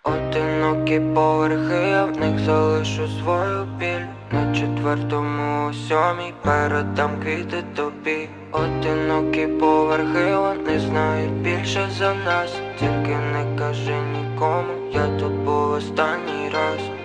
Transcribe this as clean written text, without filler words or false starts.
Одинокі поверхи, я в них залишу свою біль. На четвертому, у сьомій передам квіти тобі. Одинокі поверхи, вони знають більше за нас. Тільки не кажи нікому, я тут був останній раз.